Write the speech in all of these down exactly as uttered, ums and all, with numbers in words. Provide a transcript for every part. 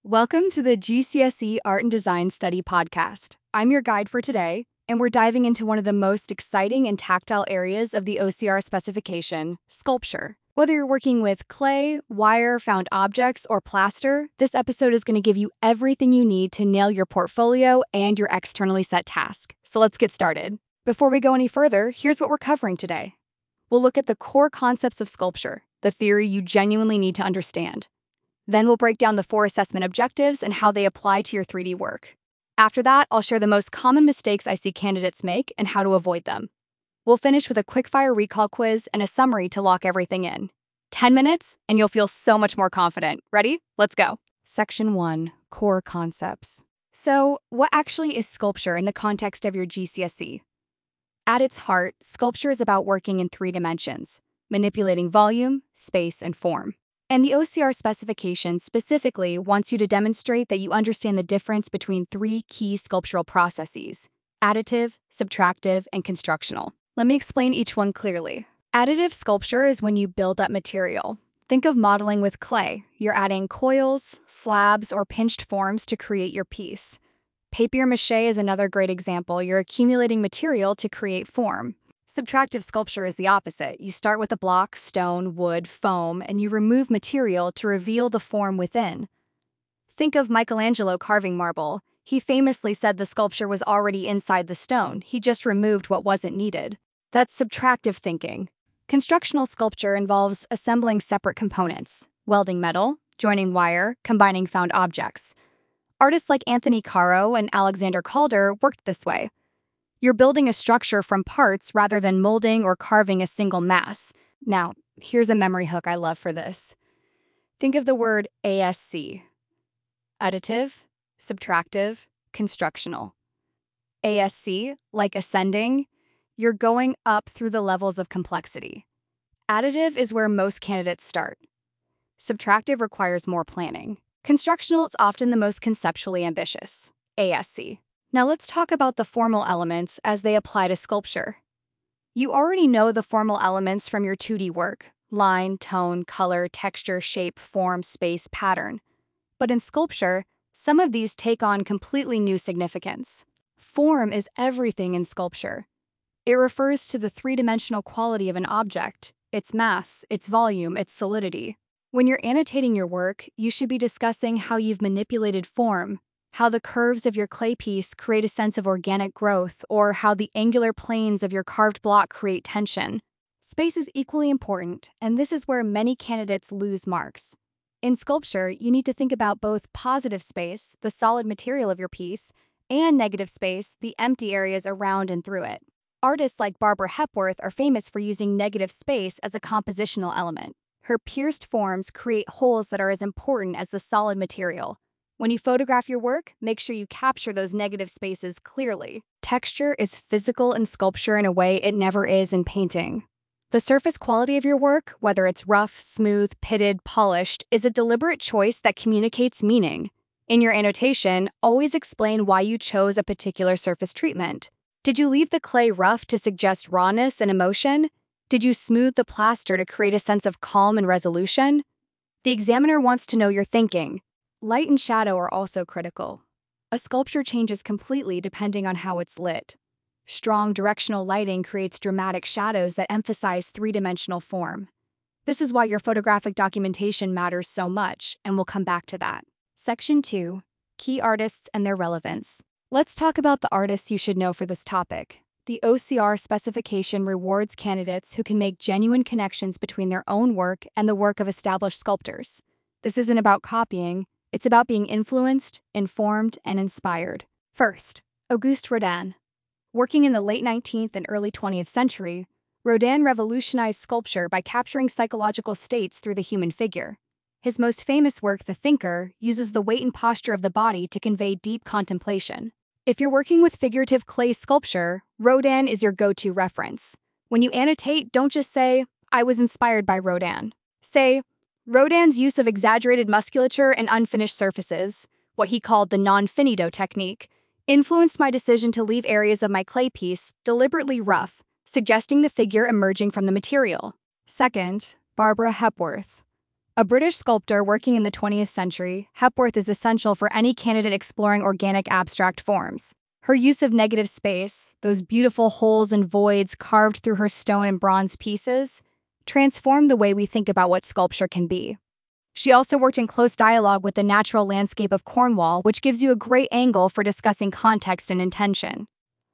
Welcome to the G C S E Art and Design Study Podcast. I'm your guide for today, and we're diving into one of the most exciting and tactile areas of the O C R specification, sculpture. Whether you're working with clay, wire, found objects, or plaster, this episode is going to give you everything you need to nail your portfolio and your externally set task. So let's get started. Before we go any further, here's what we're covering today. We'll look at the core concepts of sculpture, the theory you genuinely need to understand. Then we'll break down the four assessment objectives and how they apply to your three D work. After that, I'll share the most common mistakes I see candidates make and how to avoid them. We'll finish with a quickfire recall quiz and a summary to lock everything in. ten minutes, and you'll feel so much more confident. Ready? Let's go. Section one, Core Concepts. So, what actually is sculpture in the context of your G C S E? At its heart, sculpture is about working in three dimensions, manipulating volume, space, and form. And the O C R specification specifically wants you to demonstrate that you understand the difference between three key sculptural processes: additive, subtractive, and constructional. Let me explain each one clearly. Additive sculpture is when you build up material. Think of modeling with clay. You're adding coils, slabs, or pinched forms to create your piece. Papier-mâché is another great example. You're accumulating material to create form. Subtractive sculpture is the opposite. You start with a block, stone, wood, foam, and you remove material to reveal the form within. Think of Michelangelo carving marble. He famously said the sculpture was already inside the stone. He just removed what wasn't needed. That's subtractive thinking. Constructional sculpture involves assembling separate components, welding metal, joining wire, combining found objects. Artists like Anthony Caro and Alexander Calder worked this way. You're building a structure from parts rather than molding or carving a single mass. Now, here's a memory hook I love for this. Think of the word A S C. Additive, subtractive, constructional. A S C, like ascending, you're going up through the levels of complexity. Additive is where most candidates start. Subtractive requires more planning. Constructional is often the most conceptually ambitious. A S C. Now let's talk about the formal elements as they apply to sculpture. You already know the formal elements from your two D work: line, tone, color, texture, shape, form, space, pattern. But in sculpture, some of these take on completely new significance. Form is everything in sculpture. It refers to the three-dimensional quality of an object, its mass, its volume, its solidity. When you're annotating your work, you should be discussing how you've manipulated form, how the curves of your clay piece create a sense of organic growth, or how the angular planes of your carved block create tension. Space is equally important, and this is where many candidates lose marks. In sculpture, you need to think about both positive space, the solid material of your piece, and negative space, the empty areas around and through it. Artists like Barbara Hepworth are famous for using negative space as a compositional element. Her pierced forms create holes that are as important as the solid material. When you photograph your work, make sure you capture those negative spaces clearly. Texture is physical in sculpture in a way it never is in painting. The surface quality of your work, whether it's rough, smooth, pitted, polished, is a deliberate choice that communicates meaning. In your annotation, always explain why you chose a particular surface treatment. Did you leave the clay rough to suggest rawness and emotion? Did you smooth the plaster to create a sense of calm and resolution? The examiner wants to know your thinking. Light and shadow are also critical. A sculpture changes completely depending on how it's lit. Strong directional lighting creates dramatic shadows that emphasize three-dimensional form. This is why your photographic documentation matters so much, and we'll come back to that. Section two, Key Artists and Their Relevance. Let's talk about the artists you should know for this topic. The O C R specification rewards candidates who can make genuine connections between their own work and the work of established sculptors. This isn't about copying. It's about being influenced, informed, and inspired. First, Auguste Rodin. Working in the late nineteenth and early twentieth century, Rodin revolutionized sculpture by capturing psychological states through the human figure. His most famous work, The Thinker, uses the weight and posture of the body to convey deep contemplation. If you're working with figurative clay sculpture, Rodin is your go-to reference. When you annotate, don't just say, "I was inspired by Rodin." Say, Rodin's use of exaggerated musculature and unfinished surfaces, what he called the non-finito technique, influenced my decision to leave areas of my clay piece deliberately rough, suggesting the figure emerging from the material. Second, Barbara Hepworth. A British sculptor working in the twentieth century, Hepworth is essential for any candidate exploring organic abstract forms. Her use of negative space, those beautiful holes and voids carved through her stone and bronze pieces, transformed the way we think about what sculpture can be. She also worked in close dialogue with the natural landscape of Cornwall, which gives you a great angle for discussing context and intention.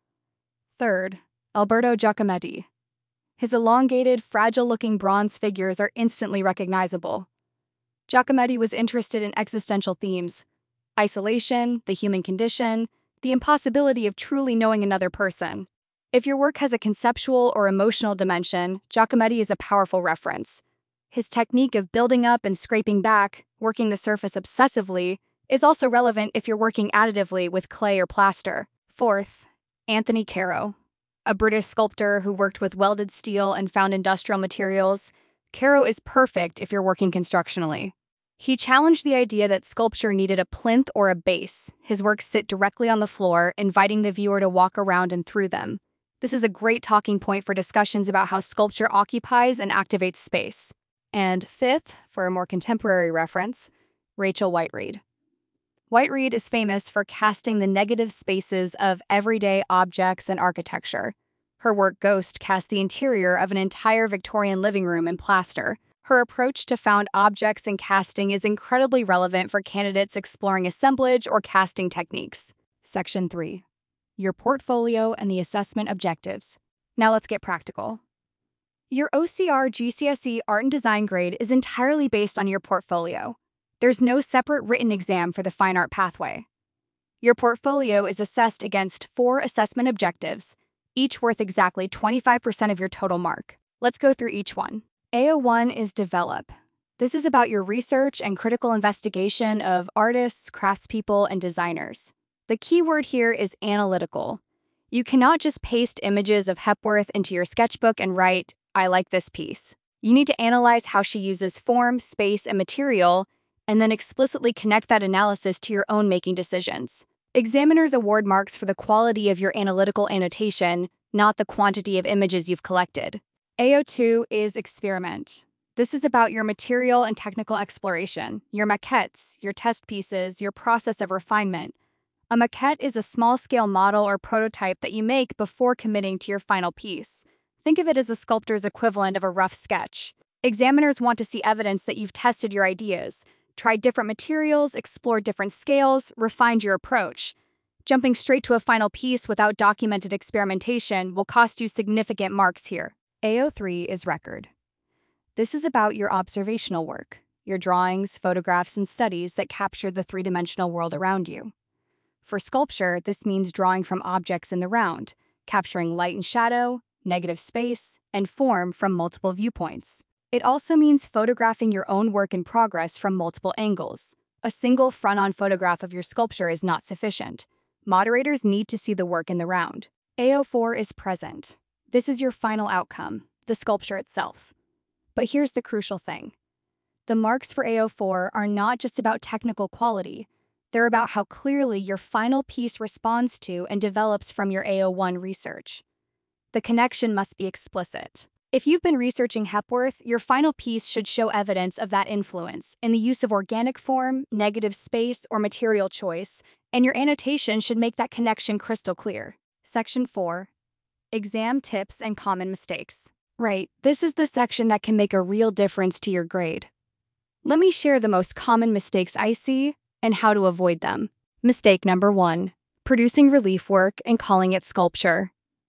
Third, Alberto Giacometti. His elongated, fragile-looking bronze figures are instantly recognizable. Giacometti was interested in existential themes: isolation, the human condition, the impossibility of truly knowing another person. If your work has a conceptual or emotional dimension, Giacometti is a powerful reference. His technique of building up and scraping back, working the surface obsessively, is also relevant if you're working additively with clay or plaster. Fourth, Anthony Caro. A British sculptor who worked with welded steel and found industrial materials, Caro is perfect if you're working constructionally. He challenged the idea that sculpture needed a plinth or a base. His works sit directly on the floor, inviting the viewer to walk around and through them. This is a great talking point for discussions about how sculpture occupies and activates space. And fifth, for a more contemporary reference, Rachel Whiteread. Whiteread is famous for casting the negative spaces of everyday objects and architecture. Her work Ghost cast the interior of an entire Victorian living room in plaster. Her approach to found objects and casting is incredibly relevant for candidates exploring assemblage or casting techniques. Section three. Your portfolio and the assessment objectives. Now let's get practical. Your O C R G C S E Art and Design grade is entirely based on your portfolio. There's no separate written exam for the fine art pathway. Your portfolio is assessed against four assessment objectives, each worth exactly twenty-five percent of your total mark. Let's go through each one. A O one is Develop. This is about your research and critical investigation of artists, craftspeople, and designers. The key word here is analytical. You cannot just paste images of Hepworth into your sketchbook and write, "I like this piece." You need to analyze how she uses form, space, and material, and then explicitly connect that analysis to your own making decisions. Examiners award marks for the quality of your analytical annotation, not the quantity of images you've collected. A O two is Experiment. This is about your material and technical exploration, your maquettes, your test pieces, your process of refinement. A maquette is a small-scale model or prototype that you make before committing to your final piece. Think of it as a sculptor's equivalent of a rough sketch. Examiners want to see evidence that you've tested your ideas, tried different materials, explored different scales, refined your approach. Jumping straight to a final piece without documented experimentation will cost you significant marks here. A O three is Record. This is about your observational work, your drawings, photographs, and studies that capture the three-dimensional world around you. For sculpture, this means drawing from objects in the round, capturing light and shadow, negative space, and form from multiple viewpoints. It also means photographing your own work in progress from multiple angles. A single front-on photograph of your sculpture is not sufficient. Moderators need to see the work in the round. A O four is Present. This is your final outcome, the sculpture itself. But here's the crucial thing. The marks for A O four are not just about technical quality. They're about how clearly your final piece responds to and develops from your A O one research. The connection must be explicit. If you've been researching Hepworth, your final piece should show evidence of that influence in the use of organic form, negative space, or material choice, and your annotation should make that connection crystal clear. Section four. Exam Tips and Common Mistakes. Right, this is the section that can make a real difference to your grade. Let me share the most common mistakes I see and how to avoid them. Mistake number one, producing relief work and calling it sculpture.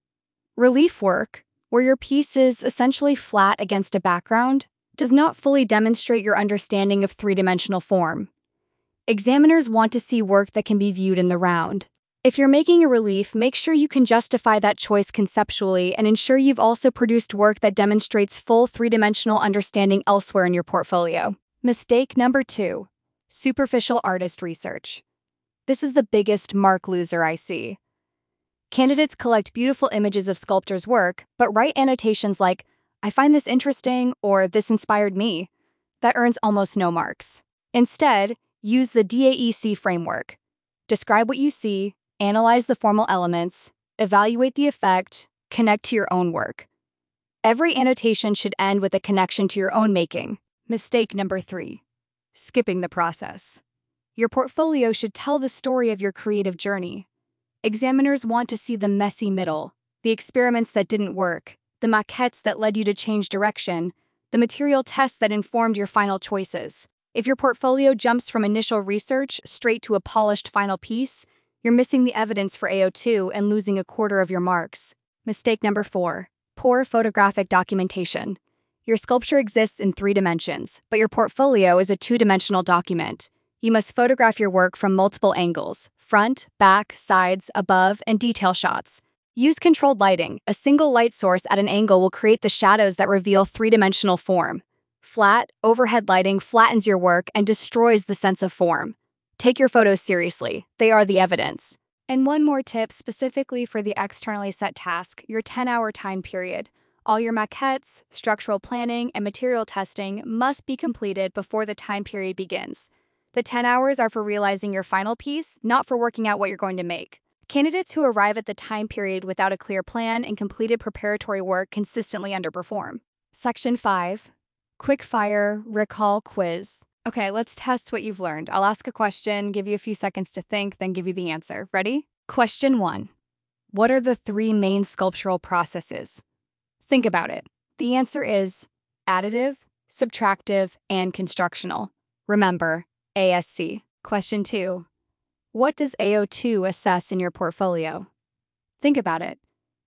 Relief work, where your piece is essentially flat against a background, does not fully demonstrate your understanding of three-dimensional form. Examiners want to see work that can be viewed in the round. If you're making a relief, make sure you can justify that choice conceptually and ensure you've also produced work that demonstrates full three-dimensional understanding elsewhere in your portfolio. Mistake number two, superficial artist research. This is the biggest mark loser I see. Candidates collect beautiful images of sculptors' work, but write annotations like, "I find this interesting," or "this inspired me." That earns almost no marks. Instead, use the D A E C framework. Describe what you see, analyze the formal elements, evaluate the effect, connect to your own work. Every annotation should end with a connection to your own making. Mistake number three, skipping the process. Your portfolio should tell the story of your creative journey. Examiners want to see the messy middle, the experiments that didn't work, the maquettes that led you to change direction, the material tests that informed your final choices. If your portfolio jumps from initial research straight to a polished final piece, you're missing the evidence for A O two and losing a quarter of your marks. Mistake number four, poor photographic documentation. Your sculpture exists in three dimensions, but your portfolio is a two-dimensional document. You must photograph your work from multiple angles: front, back, sides, above, and detail shots. Use controlled lighting. A single light source at an angle will create the shadows that reveal three-dimensional form. Flat, overhead lighting flattens your work and destroys the sense of form. Take your photos seriously. They are the evidence. And one more tip specifically for the externally set task, your ten-hour time period. All your maquettes, structural planning, and material testing must be completed before the time period begins. The ten hours are for realizing your final piece, not for working out what you're going to make. Candidates who arrive at the time period without a clear plan and completed preparatory work consistently underperform. Section five. Quick-fire recall quiz. Okay, let's test what you've learned. I'll ask a question, give you a few seconds to think, then give you the answer. Ready? Question one. What are the three main sculptural processes? Think about it. The answer is additive, subtractive, and constructional. Remember, A S C. Question two. What does A O two assess in your portfolio? Think about it.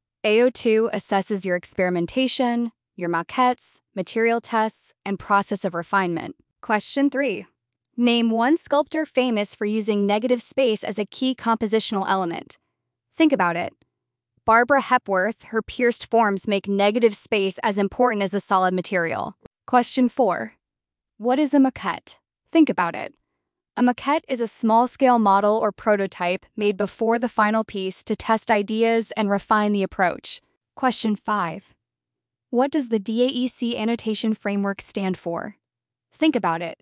A O two assesses your experimentation, your maquettes, material tests, and process of refinement. Question three. Name one sculptor famous for using negative space as a key compositional element. Think about it. Barbara Hepworth, her pierced forms make negative space as important as the solid material. Question four. What is a maquette? Think about it. A maquette is a small-scale model or prototype made before the final piece to test ideas and refine the approach. Question five. What does the D A E C annotation framework stand for? Think about it.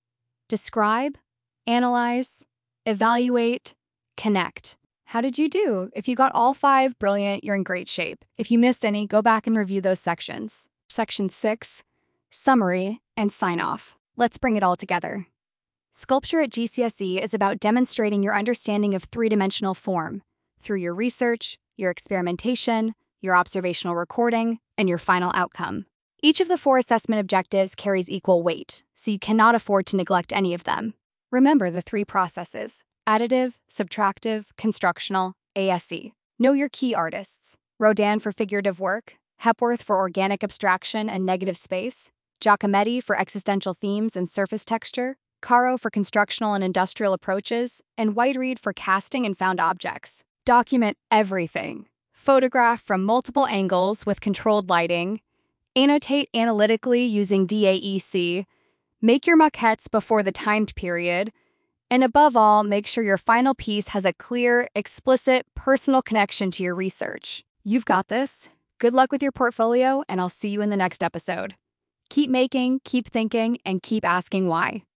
Describe, analyze, evaluate, connect. How did you do? If you got all five, brilliant, you're in great shape. If you missed any, go back and review those sections. Section six, summary and sign-off. Let's bring it all together. Sculpture at G C S E is about demonstrating your understanding of three-dimensional form through your research, your experimentation, your observational recording, and your final outcome. Each of the four assessment objectives carries equal weight, so you cannot afford to neglect any of them. Remember the three processes: additive, subtractive, constructional, A S C. Know your key artists: Rodin for figurative work, Hepworth for organic abstraction and negative space, Giacometti for existential themes and surface texture, Caro for constructional and industrial approaches, and Whiteread for casting and found objects. Document everything. Photograph from multiple angles with controlled lighting. Annotate analytically using D A E C. Make your maquettes before the timed period. And above all, make sure your final piece has a clear, explicit, personal connection to your research. You've got this. Good luck with your portfolio, and I'll see you in the next episode. Keep making, keep thinking, and keep asking why.